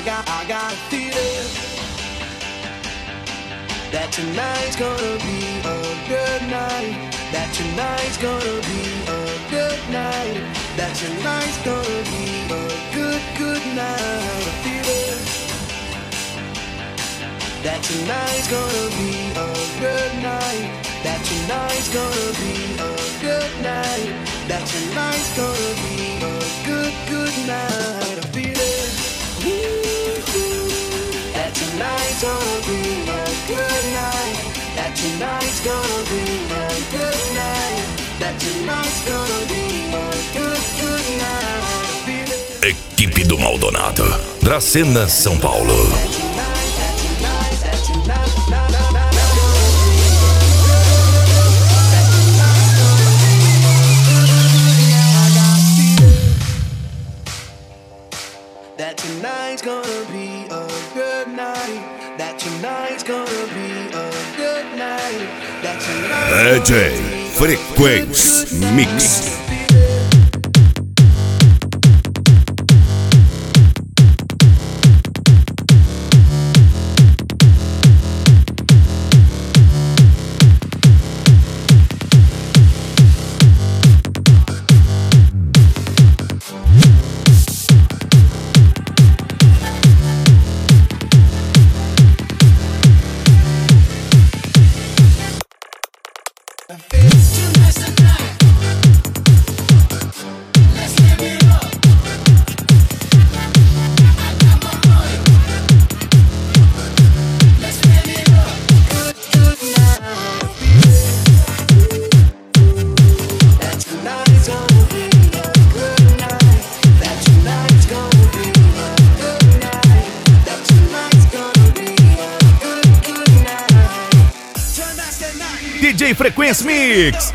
I got a feeling that tonight's gonna be a good night. That tonight's gonna be a good night. That tonight's gonna be a good night. I feel it. That tonight's gonna be a good night. That tonight's gonna be a good night. That tonight's gonna be a good night. I feel it. That tonight's gonna be a good night. That tonight's gonna be a good night. That tonight's gonna be a good night. I feel it. Equipe do Maldonado, Dracena, São Paulo. That tonight's gonna be a good night. That tonight's gonna be a good night. That tonight's DJ Frequência Mix. DJ Frequência Mix.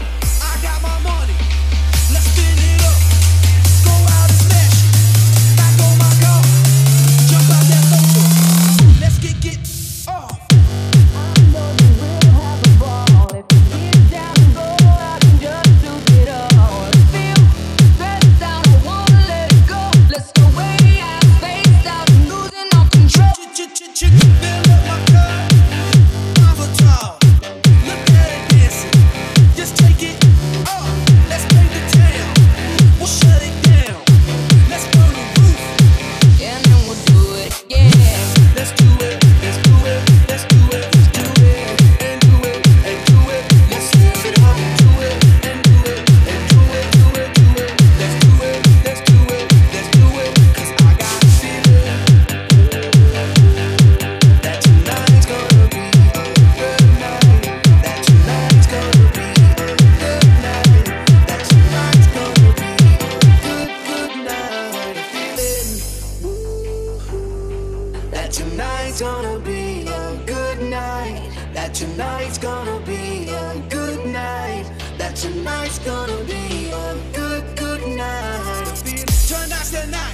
Tonight's gonna be a good night. That tonight's gonna be a good night. That tonight's gonna be a good night. Tonight's the night.